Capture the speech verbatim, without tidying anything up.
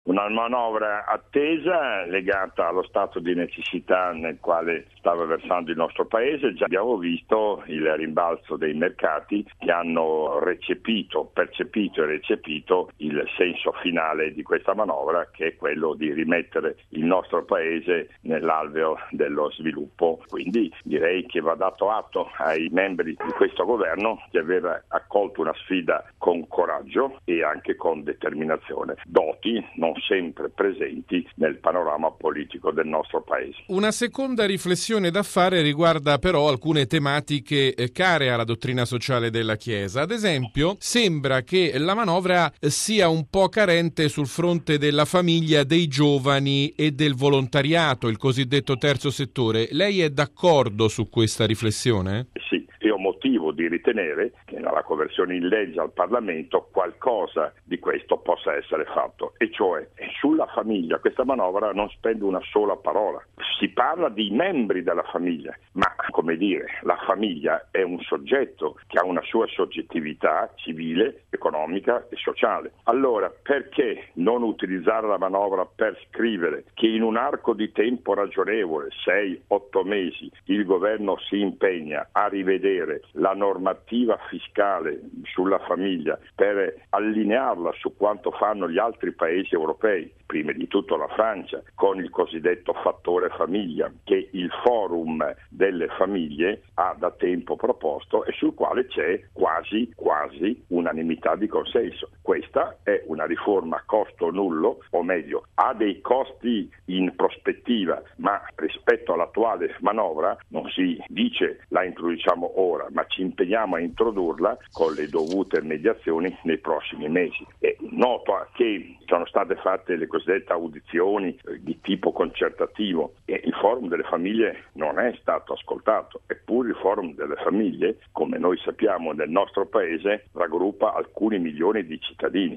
una manovra attesa legata allo stato di necessità nel quale stava versando il nostro paese. Già abbiamo visto il rimbalzo dei mercati che hanno recepito, percepito e recepito il senso finale di questa manovra, che è quello di rimettere il nostro paese nell'alveo dello sviluppo. Quindi direi che va dato atto ai membri di questo governo di aver accolto una sfida con coraggio e anche con determinazione, doti non sempre presenti nel panorama politico del nostro paese. Una seconda riflessione da fare riguarda però alcune tematiche care alla dottrina sociale della Chiesa. Ad esempio, sembra che la manovra sia un po' carente sul fronte della famiglia, dei giovani e del volontariato, il cosiddetto terzo settore. Lei è d'accordo su questa riflessione? Sì, io ho motivo di ritenere che nella conversione in legge al Parlamento qualcosa di questo possa essere fatto, e cioè sulla famiglia questa manovra non spende una sola parola. Si parla di membri della famiglia, ma come dire, la famiglia è un soggetto che ha una sua soggettività civile, economica e sociale. Allora perché non utilizzare la manovra per scrivere che in un arco di tempo ragionevole, sei otto mesi, il governo si impegna a rivedere la normativa fiscale sulla famiglia per allinearla su quanto fanno gli altri paesi europei, prima di tutto la Francia, con il cosiddetto fattore famiglia che il Forum delle famiglie ha da tempo proposto e sul quale c'è quasi quasi unanimità di consenso. Questa è una riforma a costo nullo, o meglio, ha dei costi in prospettiva, ma rispetto all'attuale manovra non si dice la introduciamo ora, ma ci impegniamo a introdurla con le dovute mediazioni nei prossimi mesi. E noto che sono state fatte le cosiddette audizioni di tipo concertativo e il Forum delle famiglie non è stato ascoltato, eppure il Forum delle famiglie, come noi sappiamo nel nostro paese, raggruppa alcuni milioni di cittadini.